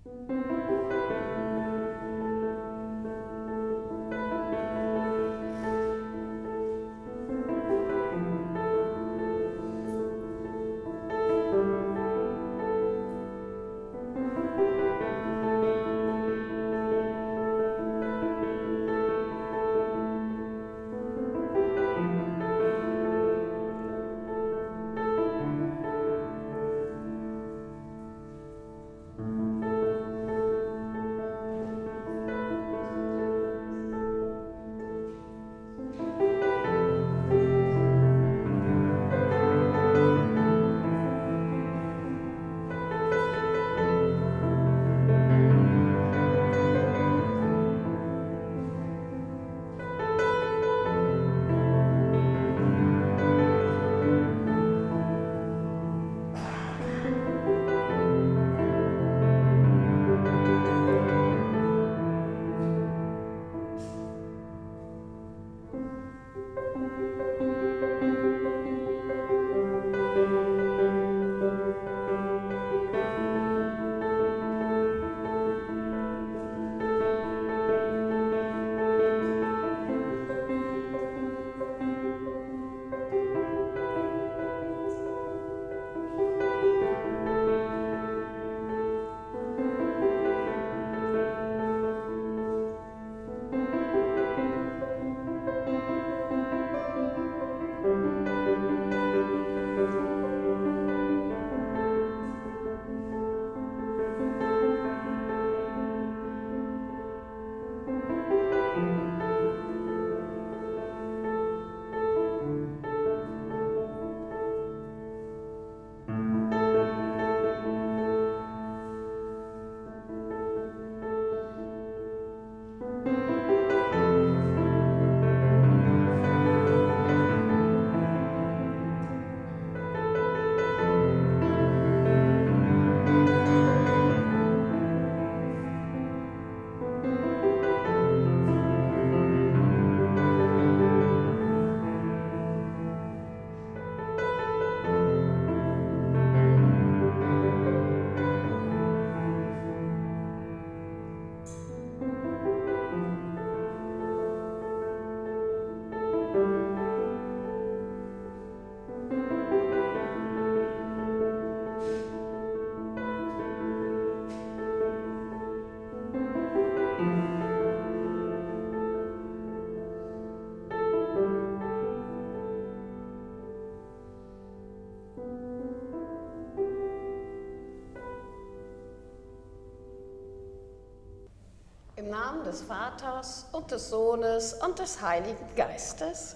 Im Namen des Vaters und des Sohnes und des Heiligen Geistes.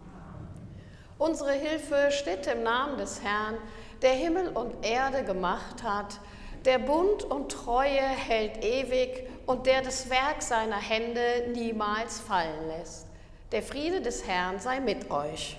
Unsere Hilfe steht im Namen des Herrn, der Himmel und Erde gemacht hat, der Bund und Treue hält ewig und der das Werk seiner Hände niemals fallen lässt. Der Friede des Herrn sei mit euch.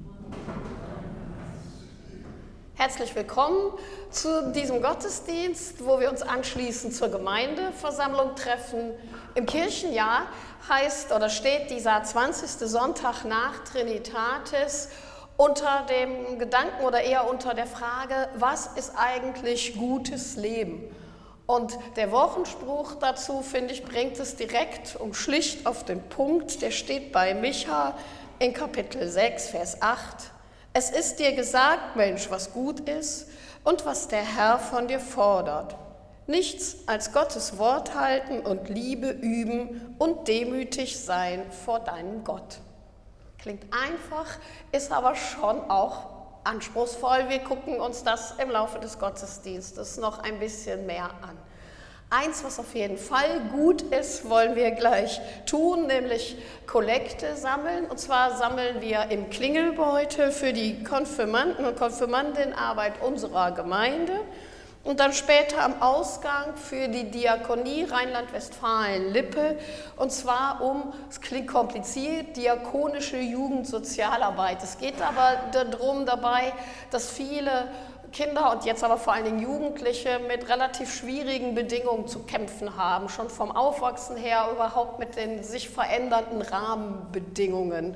Herzlich willkommen zu diesem Gottesdienst, wo wir uns anschließend zur Gemeindeversammlung treffen. Im Kirchenjahr heißt oder steht dieser 20. Sonntag nach Trinitatis unter dem Gedanken oder eher unter der Frage, was ist eigentlich gutes Leben? Und der Wochenspruch dazu, finde ich, bringt es direkt und schlicht auf den Punkt. Der steht bei Micha in Kapitel 6, Vers 8. Es ist dir gesagt, Mensch, was gut ist und was der Herr von dir fordert. Nichts als Gottes Wort halten und Liebe üben und demütig sein vor deinem Gott. Klingt einfach, ist aber schon auch anspruchsvoll. Wir gucken uns das im Laufe des Gottesdienstes noch ein bisschen mehr an. Eins, was auf jeden Fall gut ist, wollen wir gleich tun, nämlich Kollekte sammeln. Und zwar sammeln wir im Klingelbeutel für die Konfirmanden und Konfirmandinnenarbeit unserer Gemeinde und dann später am Ausgang für die Diakonie Rheinland-Westfalen-Lippe. Und zwar es klingt kompliziert, diakonische Jugendsozialarbeit. Es geht aber darum dabei, dass viele Kinder und jetzt aber vor allen Dingen Jugendliche mit relativ schwierigen Bedingungen zu kämpfen haben, schon vom Aufwachsen her überhaupt mit den sich verändernden Rahmenbedingungen.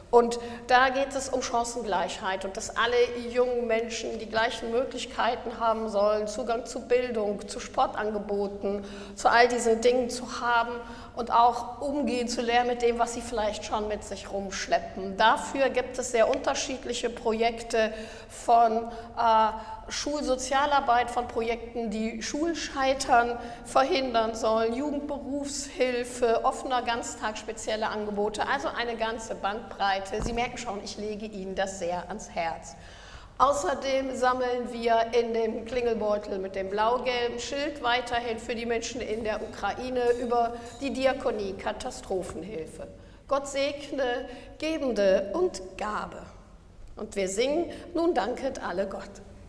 Und da geht es um Chancengleichheit und dass alle jungen Menschen die gleichen Möglichkeiten haben sollen, Zugang zu Bildung, zu Sportangeboten, zu all diesen Dingen zu haben und auch umgehen zu lernen mit dem, was sie vielleicht schon mit sich rumschleppen. Dafür gibt es sehr unterschiedliche Projekte von Schulsozialarbeit, von Projekten, die Schulscheitern verhindern sollen, Jugendberufshilfe, offener Ganztag, spezielle Angebote, also eine ganze Bandbreite. Sie merken schon, ich lege Ihnen das sehr ans Herz. Außerdem sammeln wir in dem Klingelbeutel mit dem blau-gelben Schild weiterhin für die Menschen in der Ukraine über die Diakonie Katastrophenhilfe. Gott segne Gebende und Gabe. Und wir singen, nun danket alle Gott.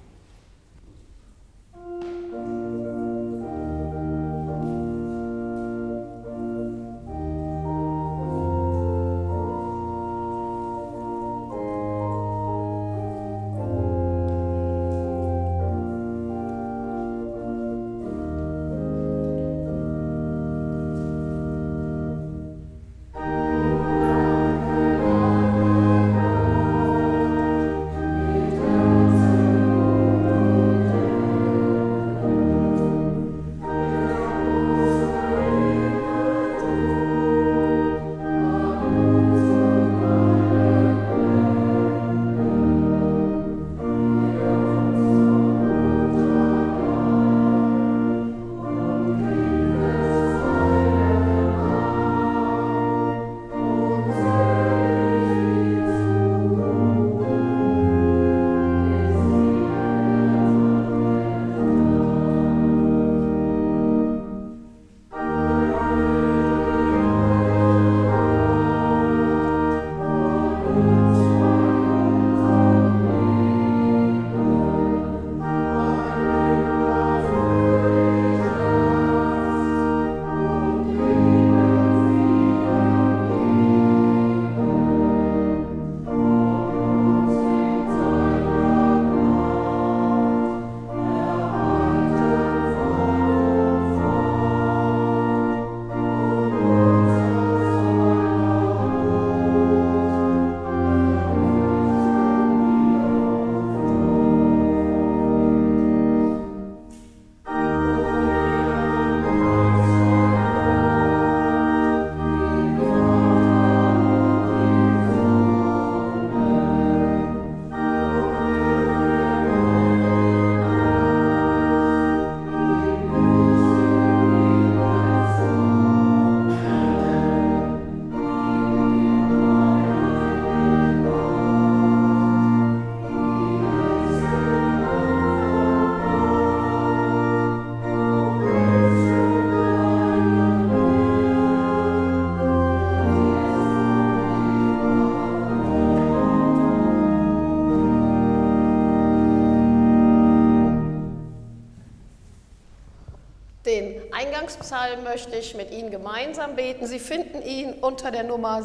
Den Eingangspsalm möchte ich mit Ihnen gemeinsam beten. Sie finden ihn unter der Nummer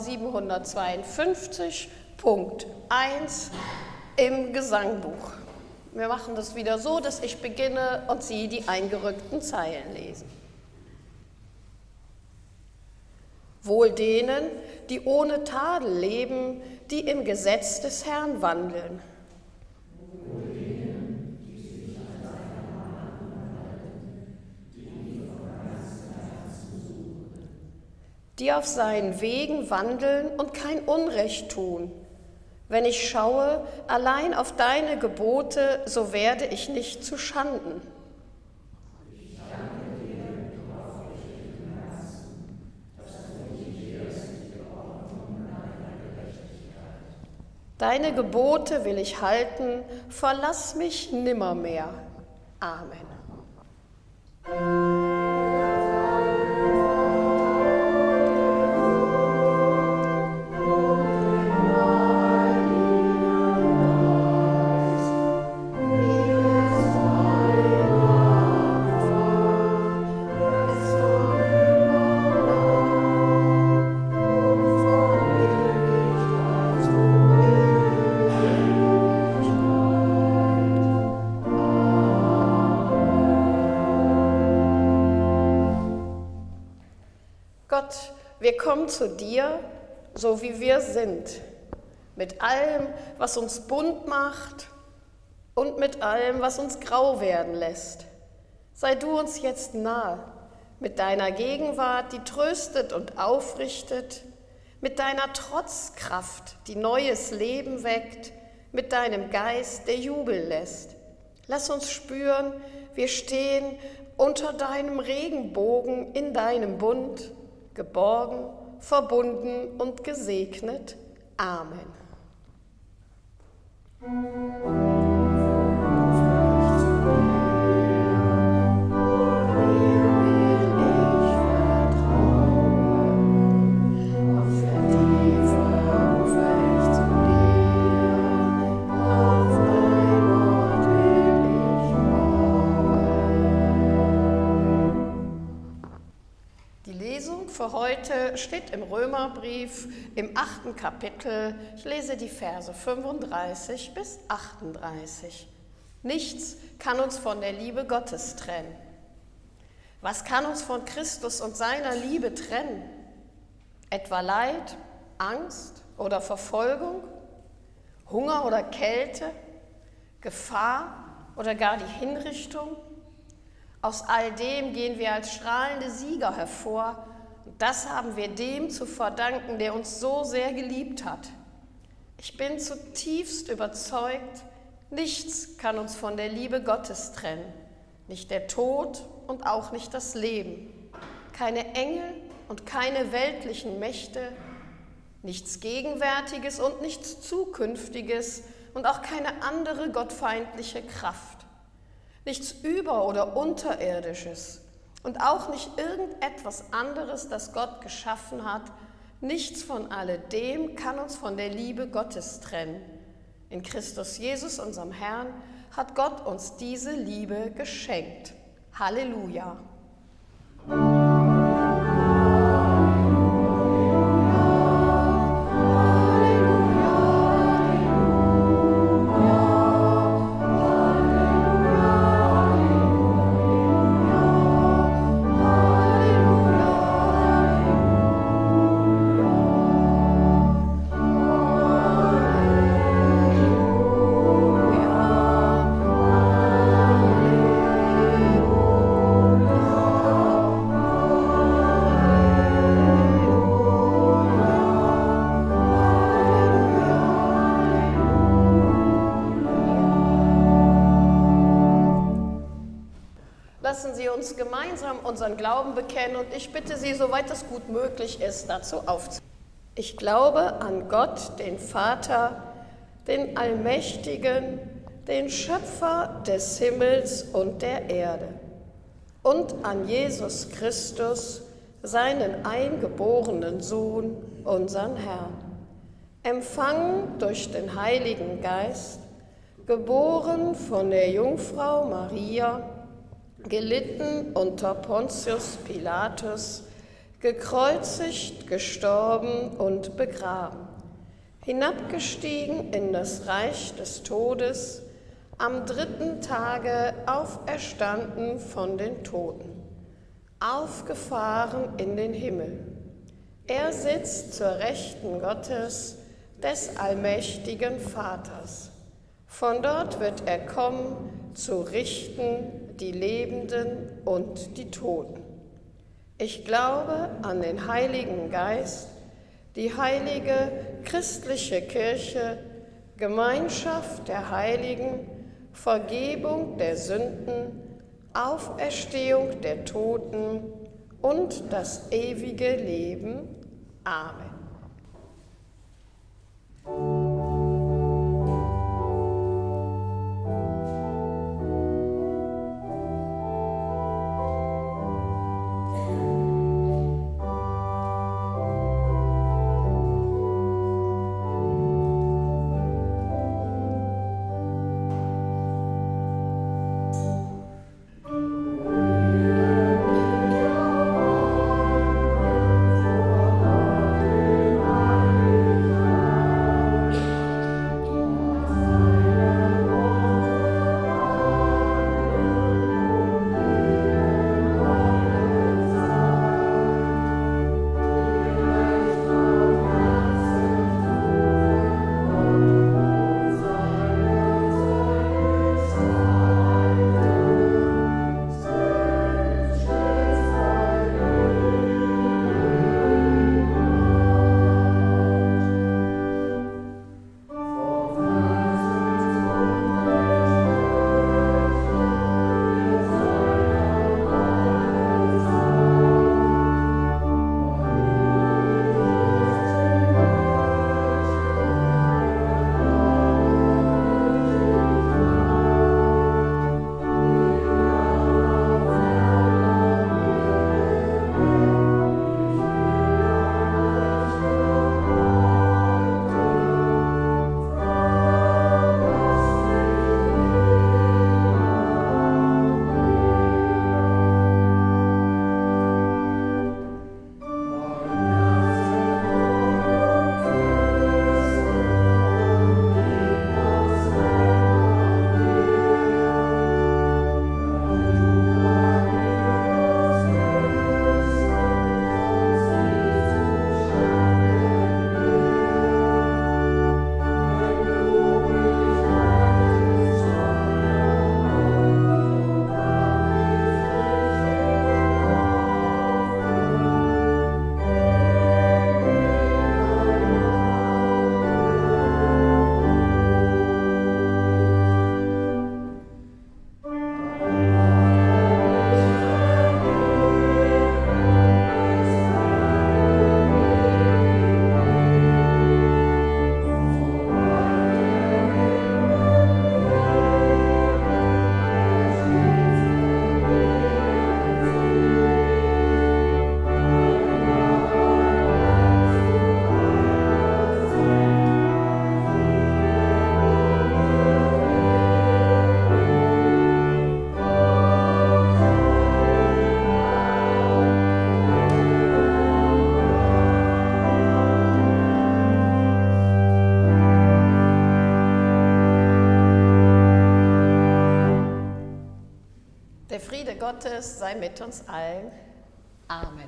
752, Punkt 1 im Gesangbuch. Wir machen das wieder so, dass ich beginne und Sie die eingerückten Zeilen lesen. Wohl denen, die ohne Tadel leben, die im Gesetz des Herrn wandeln. Die auf seinen Wegen wandeln und kein Unrecht tun. Wenn ich schaue allein auf deine Gebote, so werde ich nicht zu Schanden. Ich danke dir, du aufrichtigen Herzen, dass du mich lehrst die Ordnung deiner Gerechtigkeit. Deine Gebote will ich halten, verlass mich nimmermehr. Amen. Gott, wir kommen zu dir, so wie wir sind. mit allem, was uns bunt macht und mit allem, was uns grau werden lässt. Sei du uns jetzt nahe, mit deiner Gegenwart, die tröstet und aufrichtet, mit deiner Trotzkraft, die neues Leben weckt, mit deinem Geist, der Jubel lässt. Lass uns spüren, wir stehen unter deinem Regenbogen in deinem Bund, geborgen, verbunden und gesegnet. Amen. Für heute steht im Römerbrief im 8. Kapitel, ich lese die Verse 35 bis 38. Nichts kann uns von der Liebe Gottes trennen. Was kann uns von Christus und seiner Liebe trennen? Etwa Leid, Angst oder Verfolgung? Hunger oder Kälte? Gefahr oder gar die Hinrichtung? Aus all dem gehen wir als strahlende Sieger hervor. Und das haben wir dem zu verdanken, der uns so sehr geliebt hat. Ich bin zutiefst überzeugt, nichts kann uns von der Liebe Gottes trennen. Nicht der Tod und auch nicht das Leben. Keine Engel und keine weltlichen Mächte, nichts Gegenwärtiges und nichts Zukünftiges und auch keine andere gottfeindliche Kraft. Nichts Über- oder Unterirdisches. Und auch nicht irgendetwas anderes, das Gott geschaffen hat. Nichts von alledem kann uns von der Liebe Gottes trennen. In Christus Jesus, unserem Herrn, hat Gott uns diese Liebe geschenkt. Halleluja! Lassen Sie uns gemeinsam unseren Glauben bekennen und ich bitte Sie, soweit es gut möglich ist, dazu aufzunehmen. Ich glaube an Gott, den Vater, den Allmächtigen, den Schöpfer des Himmels und der Erde und an Jesus Christus, seinen eingeborenen Sohn, unseren Herrn, empfangen durch den Heiligen Geist, geboren von der Jungfrau Maria, gelitten unter Pontius Pilatus, gekreuzigt, gestorben und begraben, hinabgestiegen in das Reich des Todes, am 3. Tage auferstanden von den Toten, aufgefahren in den Himmel. Er sitzt zur Rechten Gottes, des allmächtigen Vaters. Von dort wird er kommen, zu richten die Lebenden und die Toten. Ich glaube an den Heiligen Geist, die heilige christliche Kirche, Gemeinschaft der Heiligen, Vergebung der Sünden, Auferstehung der Toten und das ewige Leben. Amen. Gottes sei mit uns allen. Amen.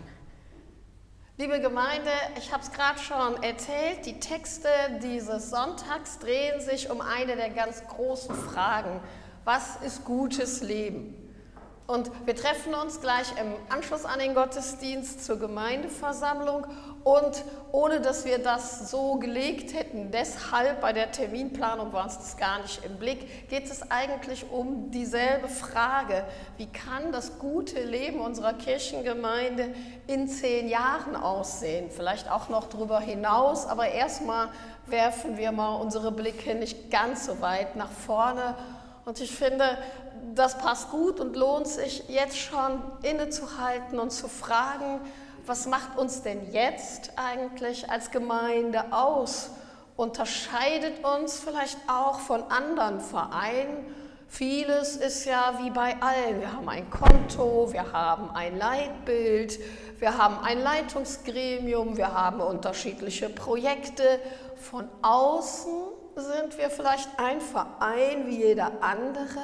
Liebe Gemeinde, ich habe es gerade schon erzählt, die Texte dieses Sonntags drehen sich um eine der ganz großen Fragen. Was ist gutes Leben? Und wir treffen uns gleich im Anschluss an den Gottesdienst zur Gemeindeversammlung und ohne dass wir das so gelegt hätten, deshalb bei der Terminplanung war uns das gar nicht im Blick, geht es eigentlich um dieselbe Frage. Wie kann das gute Leben unserer Kirchengemeinde in 10 Jahren aussehen? Vielleicht auch noch darüber hinaus, aber erstmal werfen wir mal unsere Blicke nicht ganz so weit nach vorne. Und ich finde, das passt gut und lohnt sich jetzt schon innezuhalten und zu fragen, was macht uns denn jetzt eigentlich als Gemeinde aus? Unterscheidet uns vielleicht auch von anderen Vereinen? Vieles ist ja wie bei allen. Wir haben ein Konto, wir haben ein Leitbild, wir haben ein Leitungsgremium, wir haben unterschiedliche Projekte. Von außen sind wir vielleicht ein Verein wie jeder andere,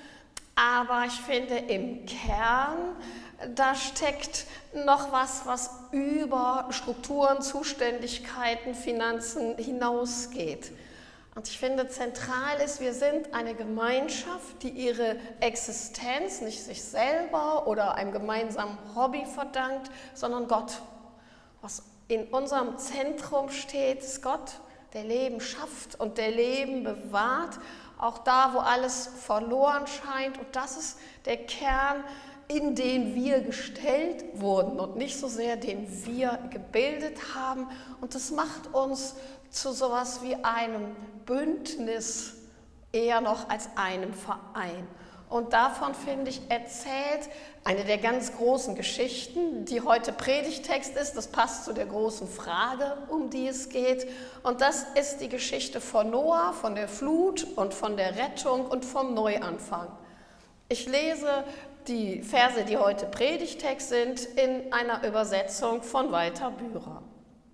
aber ich finde im Kern, da steckt noch was über Strukturen, Zuständigkeiten, Finanzen hinausgeht. Und ich finde zentral ist, wir sind eine Gemeinschaft, die ihre Existenz nicht sich selber oder einem gemeinsamen Hobby verdankt, sondern Gott. Was in unserem Zentrum steht, ist Gott, der Leben schafft und der Leben bewahrt, auch da, wo alles verloren scheint. Und das ist der Kern, in den wir gestellt wurden und nicht so sehr, den wir gebildet haben. Und das macht uns zu sowas wie einem Bündnis, eher noch als einem Verein. Und davon, finde ich, erzählt eine der ganz großen Geschichten, die heute Predigtext ist. Das passt zu der großen Frage, um die es geht. Und das ist die Geschichte von Noah, von der Flut und von der Rettung und vom Neuanfang. Ich lese die Verse, die heute Predigtext sind, in einer Übersetzung von Walter Bührer.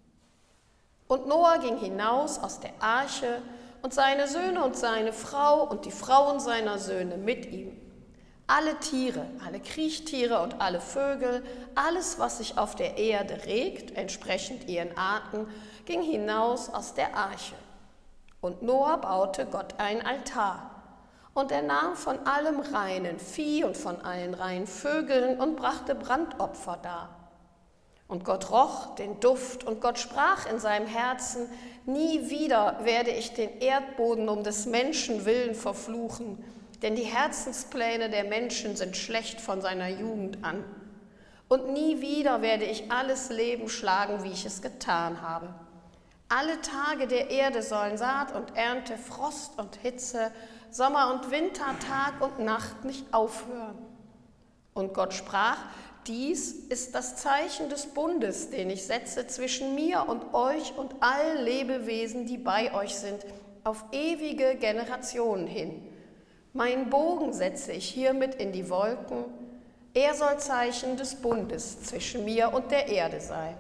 Und Noah ging hinaus aus der Arche, und seine Söhne und seine Frau und die Frauen seiner Söhne mit ihm. Alle Tiere, alle Kriechtiere und alle Vögel, alles, was sich auf der Erde regt, entsprechend ihren Arten, ging hinaus aus der Arche. Und Noah baute Gott ein Altar. Und er nahm von allem reinen Vieh und von allen reinen Vögeln und brachte Brandopfer dar. Und Gott roch den Duft, und Gott sprach in seinem Herzen, nie wieder werde ich den Erdboden um des Menschen willen verfluchen, denn die Herzenspläne der Menschen sind schlecht von seiner Jugend an. Und nie wieder werde ich alles Leben schlagen, wie ich es getan habe. Alle Tage der Erde sollen Saat und Ernte, Frost und Hitze, Sommer und Winter, Tag und Nacht nicht aufhören. Und Gott sprach, dies ist das Zeichen des Bundes, den ich setze zwischen mir und euch und allen Lebewesen, die bei euch sind, auf ewige Generationen hin. Meinen Bogen setze ich hiermit in die Wolken. Er soll Zeichen des Bundes zwischen mir und der Erde sein.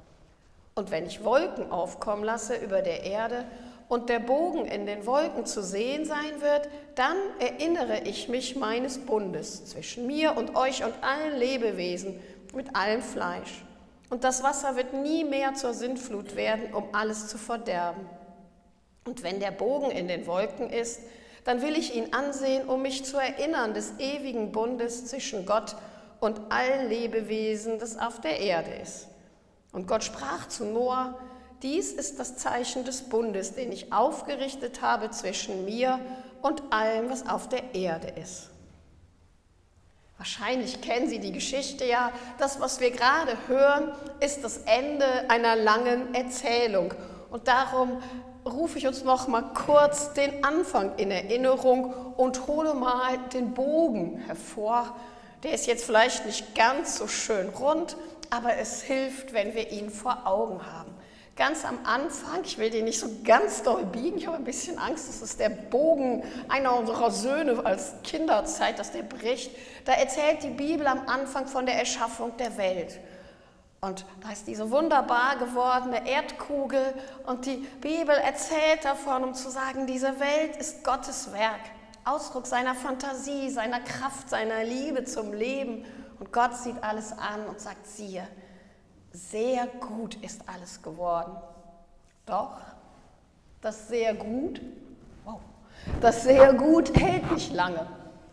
Und wenn ich Wolken aufkommen lasse über der Erde und der Bogen in den Wolken zu sehen sein wird, dann erinnere ich mich meines Bundes zwischen mir und euch und allen Lebewesen, mit allem Fleisch. Und das Wasser wird nie mehr zur Sintflut werden, um alles zu verderben. Und wenn der Bogen in den Wolken ist, dann will ich ihn ansehen, um mich zu erinnern des ewigen Bundes zwischen Gott und allen Lebewesen, das auf der Erde ist. Und Gott sprach zu Noah, dies ist das Zeichen des Bundes, den ich aufgerichtet habe zwischen mir und allem, was auf der Erde ist. Wahrscheinlich kennen Sie die Geschichte ja. Das, was wir gerade hören, ist das Ende einer langen Erzählung. Und darum rufe ich uns noch mal kurz den Anfang in Erinnerung und hole mal den Bogen hervor. Der ist jetzt vielleicht nicht ganz so schön rund, aber es hilft, wenn wir ihn vor Augen haben. Ganz am Anfang, ich will den nicht so ganz doll biegen, ich habe ein bisschen Angst, das ist der Bogen einer unserer Söhne als Kinderzeit, dass der bricht. Da erzählt die Bibel am Anfang von der Erschaffung der Welt. Und da ist diese wunderbar gewordene Erdkugel und die Bibel erzählt davon, um zu sagen, diese Welt ist Gottes Werk. Ausdruck seiner Fantasie, seiner Kraft, seiner Liebe zum Leben. Und Gott sieht alles an und sagt, siehe, sehr gut ist alles geworden. Doch, das sehr gut hält nicht lange.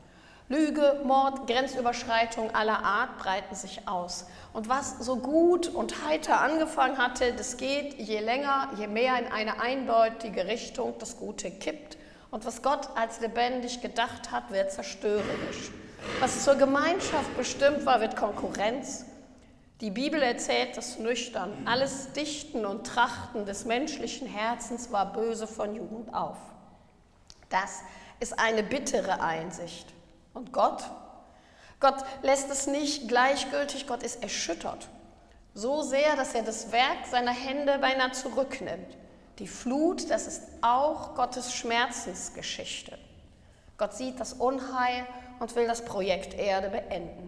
Lüge, Mord, Grenzüberschreitung aller Art breiten sich aus. Und was so gut und heiter angefangen hatte, das geht je länger, je mehr in eine eindeutige Richtung. Das Gute kippt. Und was Gott als lebendig gedacht hat, wird zerstörerisch. Was zur Gemeinschaft bestimmt war, wird Konkurrenz. Die Bibel erzählt das nüchtern. Alles Dichten und Trachten des menschlichen Herzens war böse von Jugend auf. Das ist eine bittere Einsicht. Und Gott? Gott lässt es nicht gleichgültig, Gott ist erschüttert. So sehr, dass er das Werk seiner Hände beinahe zurücknimmt. Die Flut, das ist auch Gottes Schmerzensgeschichte. Gott sieht das Unheil und will das Projekt Erde beenden.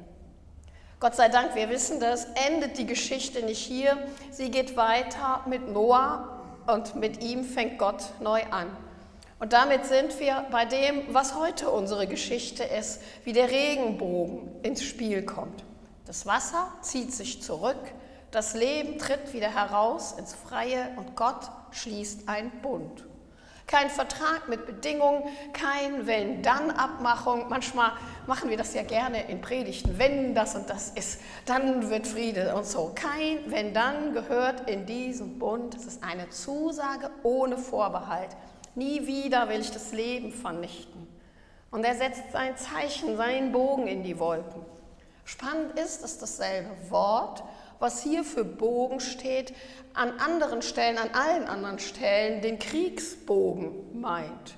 Gott sei Dank, wir wissen das, endet die Geschichte nicht hier. Sie geht weiter mit Noah und mit ihm fängt Gott neu an. Und damit sind wir bei dem, was heute unsere Geschichte ist, wie der Regenbogen ins Spiel kommt. Das Wasser zieht sich zurück, das Leben tritt wieder heraus ins Freie und Gott schließt einen Bund. Kein Vertrag mit Bedingungen, kein Wenn-Dann-Abmachung. Manchmal machen wir das ja gerne in Predigten. Wenn das und das ist, dann wird Friede und so. Kein Wenn-Dann gehört in diesen Bund. Es ist eine Zusage ohne Vorbehalt. Nie wieder will ich das Leben vernichten. Und er setzt sein Zeichen, seinen Bogen in die Wolken. Spannend ist, dass dasselbe Wort, was hier für Bogen steht, an anderen Stellen, an allen anderen Stellen den Kriegsbogen meint.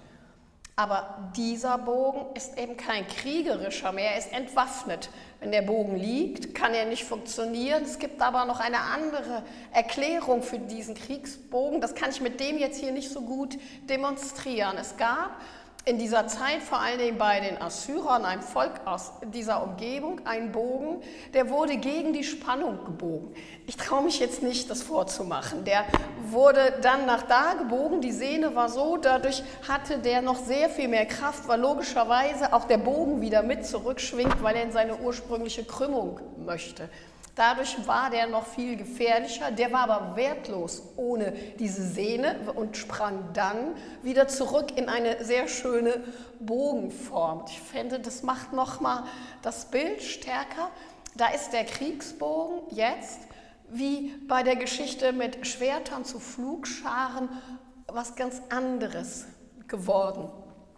Aber dieser Bogen ist eben kein kriegerischer mehr, er ist entwaffnet. Wenn der Bogen liegt, kann er nicht funktionieren. Es gibt aber noch eine andere Erklärung für diesen Kriegsbogen. Das kann ich mit dem jetzt hier nicht so gut demonstrieren. Es gab in dieser Zeit, vor allen Dingen bei den Assyrern, einem Volk aus dieser Umgebung, einen Bogen, der wurde gegen die Spannung gebogen. Ich traue mich jetzt nicht, das vorzumachen. Der wurde dann nach da gebogen, die Sehne war so, dadurch hatte der noch sehr viel mehr Kraft, weil logischerweise auch der Bogen wieder mit zurückschwingt, weil er in seine ursprüngliche Krümmung möchte. Dadurch war der noch viel gefährlicher, der war aber wertlos ohne diese Sehne und sprang dann wieder zurück in eine sehr schöne Bogenform. Ich finde, das macht nochmal das Bild stärker. Da ist der Kriegsbogen jetzt, wie bei der Geschichte mit Schwertern zu Pflugscharen, was ganz anderes geworden.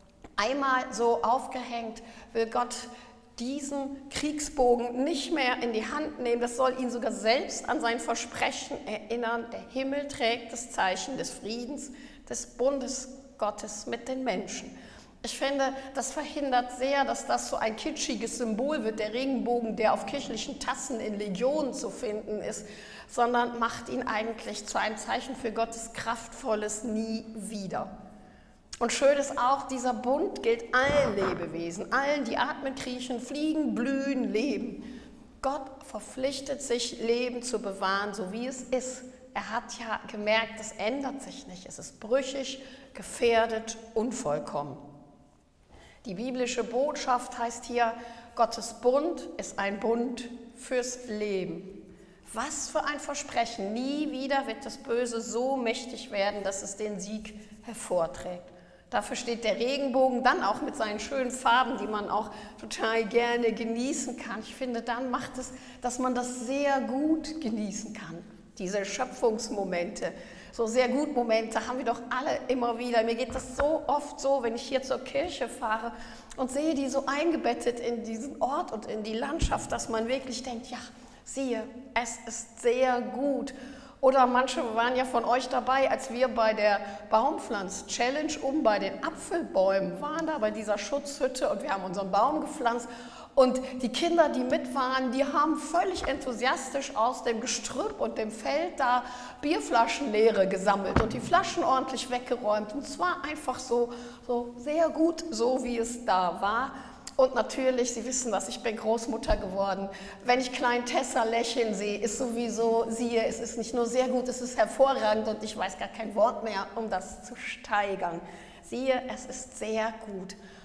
Einmal so aufgehängt will Gott diesen Kriegsbogen nicht mehr in die Hand nehmen, das soll ihn sogar selbst an sein Versprechen erinnern. Der Himmel trägt das Zeichen des Friedens, des Bundes Gottes mit den Menschen. Ich finde, das verhindert sehr, dass das so ein kitschiges Symbol wird, der Regenbogen, der auf kirchlichen Tassen in Legionen zu finden ist, sondern macht ihn eigentlich zu einem Zeichen für Gottes kraftvolles Nie wieder. Und schön ist auch, dieser Bund gilt allen Lebewesen, allen, die atmen, kriechen, fliegen, blühen, leben. Gott verpflichtet sich, Leben zu bewahren, so wie es ist. Er hat ja gemerkt, es ändert sich nicht, es ist brüchig, gefährdet, unvollkommen. Die biblische Botschaft heißt hier, Gottes Bund ist ein Bund fürs Leben. Was für ein Versprechen, nie wieder wird das Böse so mächtig werden, dass es den Sieg hervorträgt. Dafür steht der Regenbogen dann auch mit seinen schönen Farben, die man auch total gerne genießen kann. Ich finde, dann macht es, dass man das sehr gut genießen kann. Diese Schöpfungsmomente, so sehr gut Momente haben wir doch alle immer wieder. Mir geht das so oft so, wenn ich hier zur Kirche fahre und sehe die so eingebettet in diesen Ort und in die Landschaft, dass man wirklich denkt, ja, siehe, es ist sehr gut. Oder manche waren ja von euch dabei, als wir bei der Baumpflanz-Challenge bei den Apfelbäumen waren, da bei dieser Schutzhütte und wir haben unseren Baum gepflanzt. Und die Kinder, die mit waren, die haben völlig enthusiastisch aus dem Gestrüpp und dem Feld da Bierflaschen leere gesammelt und die Flaschen ordentlich weggeräumt. Und es war einfach so sehr gut, so wie es da war. Und natürlich, Sie wissen das, ich bin Großmutter geworden. Wenn ich kleinen Tessa lächeln sehe, ist sowieso, siehe, es ist nicht nur sehr gut, es ist hervorragend und ich weiß gar kein Wort mehr, um das zu steigern. Siehe, es ist sehr gut.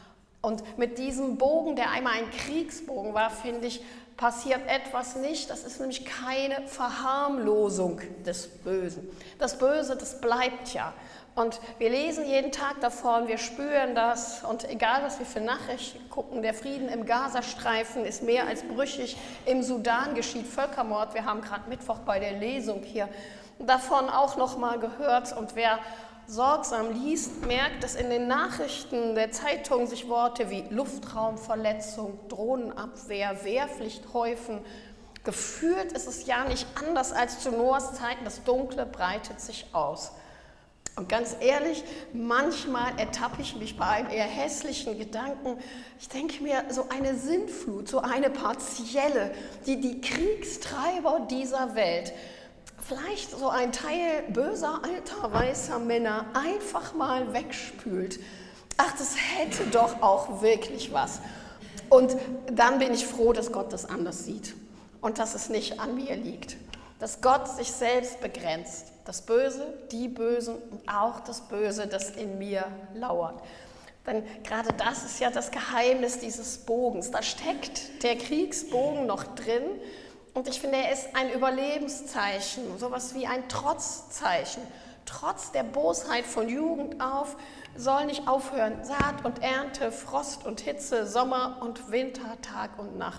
Und mit diesem Bogen, der einmal ein Kriegsbogen war, finde ich, passiert etwas nicht. Das ist nämlich keine Verharmlosung des Bösen. Das Böse, das bleibt ja. Und wir lesen jeden Tag davon, wir spüren das. Und egal, was wir für Nachrichten gucken, der Frieden im Gazastreifen ist mehr als brüchig. Im Sudan geschieht Völkermord. Wir haben gerade Mittwoch bei der Lesung hier davon auch noch mal gehört. Und wer sorgsam liest, merkt, dass in den Nachrichten der Zeitung sich Worte wie Luftraumverletzung, Drohnenabwehr, Wehrpflicht häufen. Gefühlt ist es ja nicht anders als zu Noahs Zeiten, das Dunkle breitet sich aus. Und ganz ehrlich, manchmal ertappe ich mich bei einem eher hässlichen Gedanken. Ich denke mir, so eine Sintflut, so eine partielle, die Kriegstreiber dieser Welt, vielleicht so ein Teil böser, alter, weißer Männer einfach mal wegspült. Ach, das hätte doch auch wirklich was. Und dann bin ich froh, dass Gott das anders sieht und dass es nicht an mir liegt. Dass Gott sich selbst begrenzt. Das Böse, die Bösen und auch das Böse, das in mir lauert. Denn gerade das ist ja das Geheimnis dieses Bogens. Da steckt der Kriegsbogen noch drin. Und ich finde, er ist ein Überlebenszeichen, sowas wie ein Trotzzeichen. Trotz der Bosheit von Jugend auf soll nicht aufhören. Saat und Ernte, Frost und Hitze, Sommer und Winter, Tag und Nacht.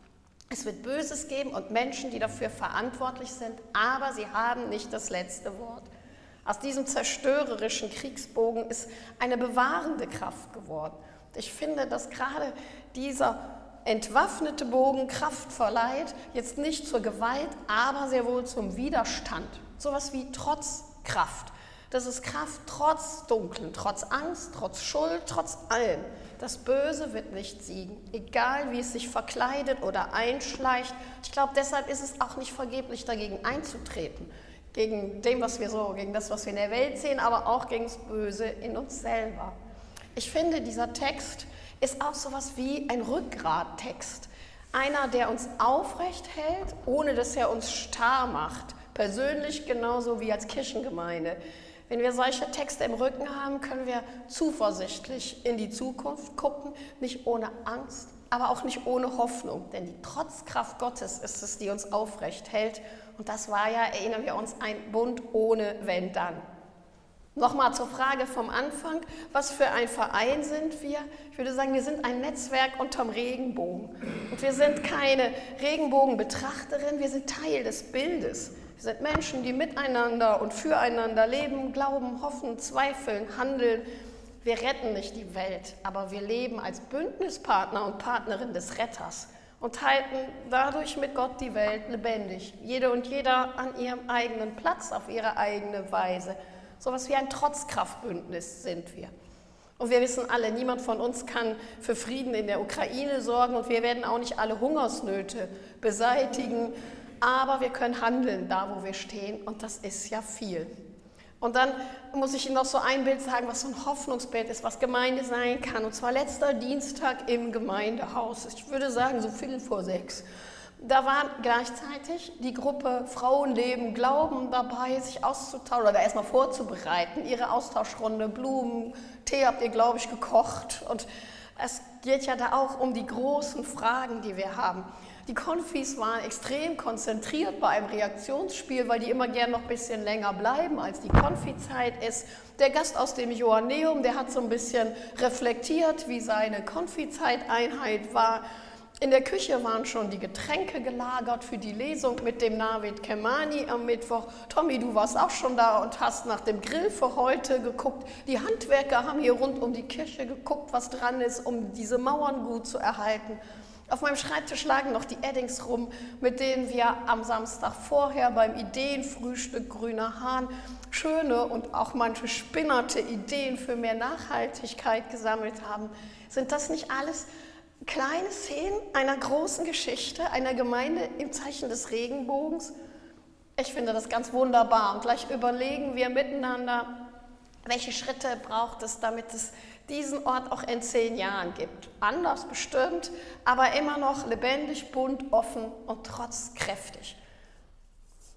Es wird Böses geben und Menschen, die dafür verantwortlich sind, aber sie haben nicht das letzte Wort. Aus diesem zerstörerischen Kriegsbogen ist eine bewahrende Kraft geworden. Ich finde, dass gerade dieser entwaffnete Bogen Kraft verleiht, jetzt nicht zur Gewalt, aber sehr wohl zum Widerstand. Sowas wie Trotzkraft. Das ist Kraft trotz Dunkeln, trotz Angst, trotz Schuld, trotz allem. Das Böse wird nicht siegen, egal wie es sich verkleidet oder einschleicht. Ich glaube, deshalb ist es auch nicht vergeblich, dagegen einzutreten. Gegen das, was wir in der Welt sehen, aber auch gegen das Böse in uns selber. Ich finde, dieser Text ist auch sowas wie ein Rückgrattext. Einer, der uns aufrecht hält, ohne dass er uns starr macht. Persönlich genauso wie als Kirchengemeinde. Wenn wir solche Texte im Rücken haben, können wir zuversichtlich in die Zukunft gucken, nicht ohne Angst, aber auch nicht ohne Hoffnung. Denn die Trotzkraft Gottes ist es, die uns aufrecht hält. Und das war ja, erinnern wir uns, ein Bund ohne Wenn dann. Nochmal zur Frage vom Anfang, was für ein Verein sind wir? Ich würde sagen, wir sind ein Netzwerk unterm Regenbogen. Und wir sind keine Regenbogenbetrachterin, wir sind Teil des Bildes. Wir sind Menschen, die miteinander und füreinander leben, glauben, hoffen, zweifeln, handeln. Wir retten nicht die Welt, aber wir leben als Bündnispartner und Partnerin des Retters und halten dadurch mit Gott die Welt lebendig. Jede und jeder an ihrem eigenen Platz, auf ihre eigene Weise. So etwas wie ein Trotzkraftbündnis sind wir. Und wir wissen alle, niemand von uns kann für Frieden in der Ukraine sorgen und wir werden auch nicht alle Hungersnöte beseitigen, aber wir können handeln da, wo wir stehen und das ist ja viel. Und dann muss ich Ihnen noch so ein Bild sagen, was so ein Hoffnungsbild ist, was Gemeinde sein kann. Und zwar letzter Dienstag im Gemeindehaus. Ich würde sagen so 5:45. Da war gleichzeitig die Gruppe Frauenleben, Glauben dabei, sich auszutauschen oder erstmal vorzubereiten. Ihre Austauschrunde, Blumen, Tee habt ihr, glaube ich, gekocht. Und es geht ja da auch um die großen Fragen, die wir haben. Die Konfis waren extrem konzentriert bei einem Reaktionsspiel, weil die immer gern noch ein bisschen länger bleiben, als die Konfizeit ist. Der Gast aus dem Johanneum, der hat so ein bisschen reflektiert, wie seine Konfizeiteinheit war. In der Küche waren schon die Getränke gelagert für die Lesung mit dem Navid Kemani am Mittwoch. Tommy, du warst auch schon da und hast nach dem Grill für heute geguckt. Die Handwerker haben hier rund um die Kirche geguckt, was dran ist, um diese Mauern gut zu erhalten. Auf meinem Schreibtisch lagen noch die Eddings rum, mit denen wir am Samstag vorher beim Ideenfrühstück Grüner Hahn schöne und auch manche spinnerte Ideen für mehr Nachhaltigkeit gesammelt haben. Sind das nicht alles kleine Szenen einer großen Geschichte, einer Gemeinde im Zeichen des Regenbogens? Ich finde das ganz wunderbar. Und gleich überlegen wir miteinander, welche Schritte braucht es, damit es diesen Ort auch in 10 Jahren gibt. Anders bestimmt, aber immer noch lebendig, bunt, offen und trotzkräftig.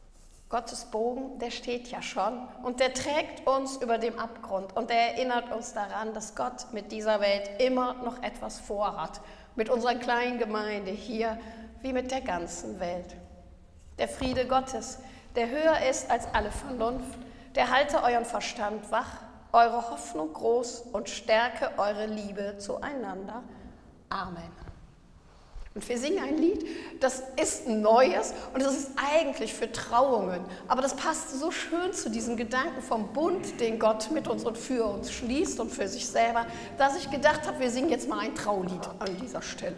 Gottes Bogen, der steht ja schon und der trägt uns über dem Abgrund und er erinnert uns daran, dass Gott mit dieser Welt immer noch etwas vorhat, mit unserer kleinen Gemeinde hier wie mit der ganzen Welt. Der Friede Gottes, der höher ist als alle Vernunft, der halte euren Verstand wach, eure Hoffnung groß und stärke eure Liebe zueinander. Amen. Und wir singen ein Lied, das ist ein neues und das ist eigentlich für Trauungen. Aber das passt so schön zu diesem Gedanken vom Bund, den Gott mit uns und für uns schließt und für sich selber, dass ich gedacht habe, wir singen jetzt mal ein Traulied an dieser Stelle.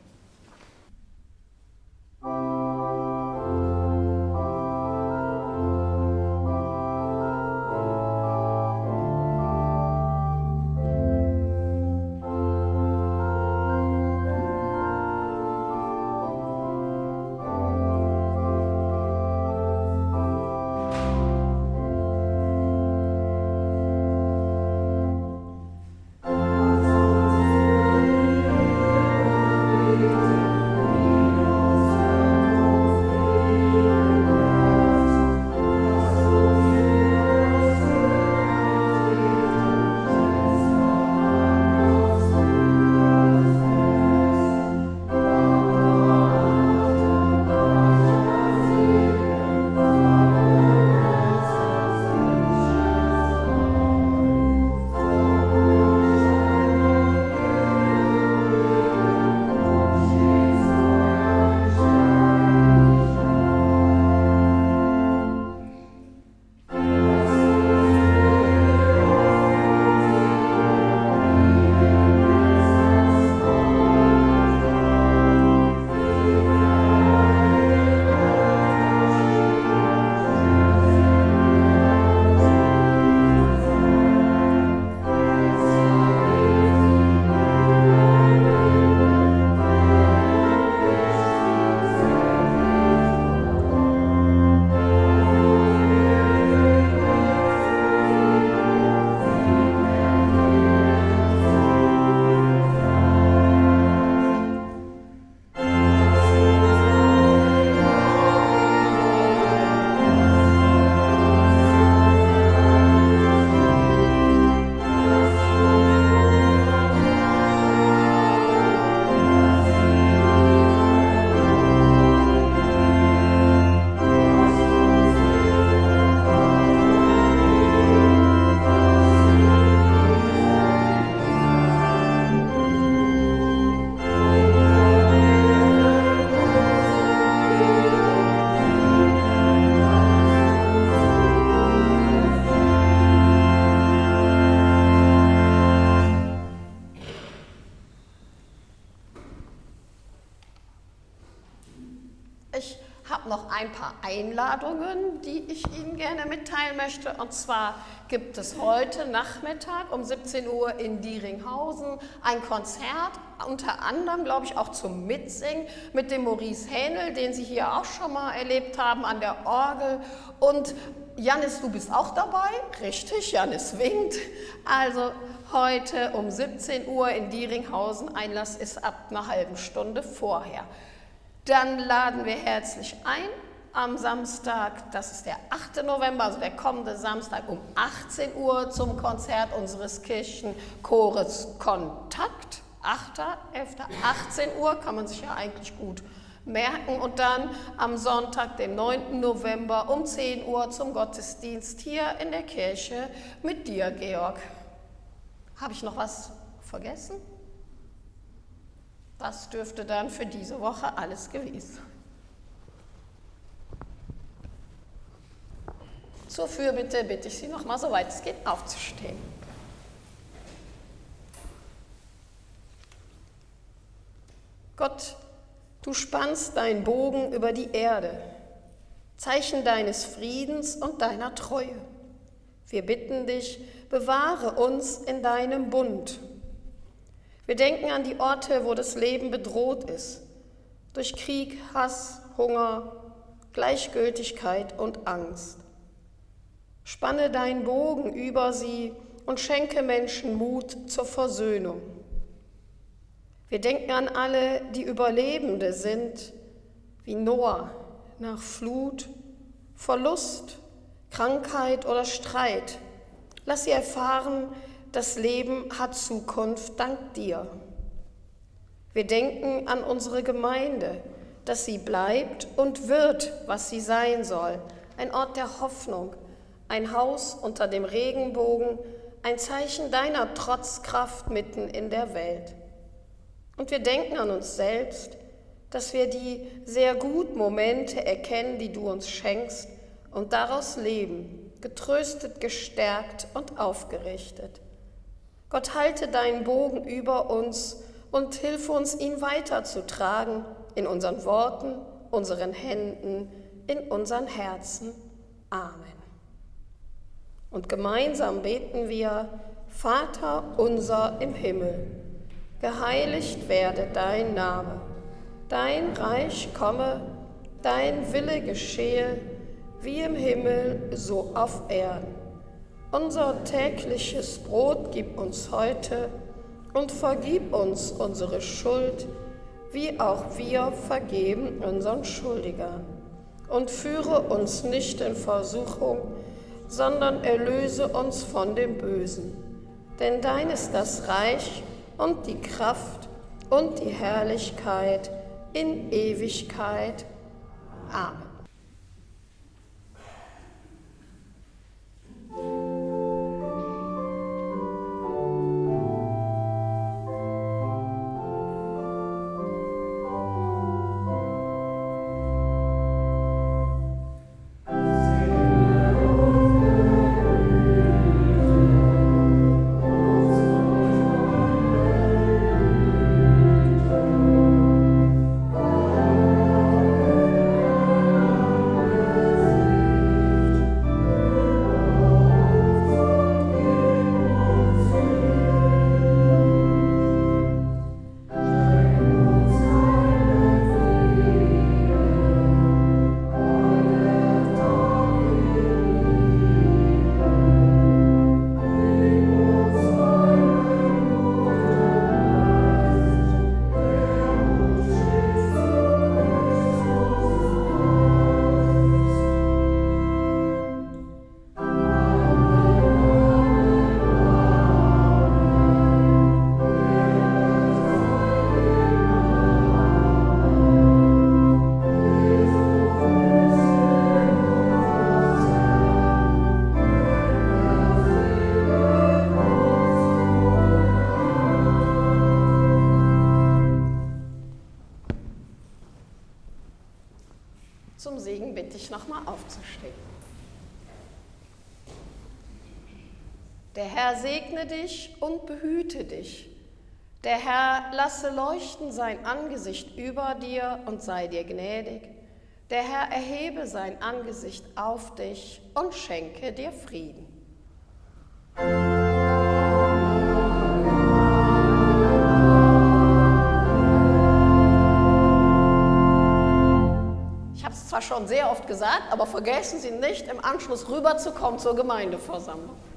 Ich habe noch ein paar Einladungen, die ich Ihnen gerne mitteilen möchte. Und zwar gibt es heute Nachmittag um 17 Uhr in Dieringhausen ein Konzert, unter anderem, glaube ich, auch zum Mitsingen mit dem Maurice Hähnel, den Sie hier auch schon mal erlebt haben an der Orgel. Und Jannis, du bist auch dabei? Richtig, Jannis winkt. Also heute um 17 Uhr in Dieringhausen, Einlass ist ab einer halben Stunde vorher. Dann laden wir herzlich ein am Samstag, das ist der 8. November, also der kommende Samstag um 18 Uhr zum Konzert unseres Kirchenchores Kontakt. 8.11. 18 Uhr, kann man sich ja eigentlich gut merken. Und dann am Sonntag, dem 9. November um 10 Uhr zum Gottesdienst hier in der Kirche mit dir, Georg. Habe ich noch was vergessen? Das dürfte dann für diese Woche alles gewesen sein. Zur Fürbitte bitte ich Sie nochmal, soweit es geht, aufzustehen. Gott, du spannst deinen Bogen über die Erde, Zeichen deines Friedens und deiner Treue. Wir bitten dich, bewahre uns in deinem Bund. Wir denken an die Orte, wo das Leben bedroht ist, durch Krieg, Hass, Hunger, Gleichgültigkeit und Angst. Spanne deinen Bogen über sie und schenke Menschen Mut zur Versöhnung. Wir denken an alle, die Überlebende sind, wie Noah nach Flut Verlust, Krankheit oder Streit. Lass sie erfahren, das Leben hat Zukunft dank dir. Wir denken an unsere Gemeinde, dass sie bleibt und wird, was sie sein soll. Ein Ort der Hoffnung, ein Haus unter dem Regenbogen, ein Zeichen deiner Trotzkraft mitten in der Welt. Und wir denken an uns selbst, dass wir die sehr guten Momente erkennen, die du uns schenkst und daraus leben, getröstet, gestärkt und aufgerichtet. Gott, halte deinen Bogen über uns und hilf uns, ihn weiterzutragen in unseren Worten, unseren Händen, in unseren Herzen. Amen. Und gemeinsam beten wir: Vater unser im Himmel, geheiligt werde dein Name, dein Reich komme, dein Wille geschehe, wie im Himmel, so auf Erden. Unser tägliches Brot gib uns heute und vergib uns unsere Schuld, wie auch wir vergeben unseren Schuldigern. Und führe uns nicht in Versuchung, sondern erlöse uns von dem Bösen. Denn dein ist das Reich und die Kraft und die Herrlichkeit in Ewigkeit. Amen. Zum Segen bitte ich nochmal aufzustehen. Der Herr segne dich und behüte dich. Der Herr lasse leuchten sein Angesicht über dir und sei dir gnädig. Der Herr erhebe sein Angesicht auf dich und schenke dir Frieden. Ich habe es zwar schon sehr oft gesagt, aber vergessen Sie nicht, im Anschluss rüberzukommen zur Gemeindeversammlung.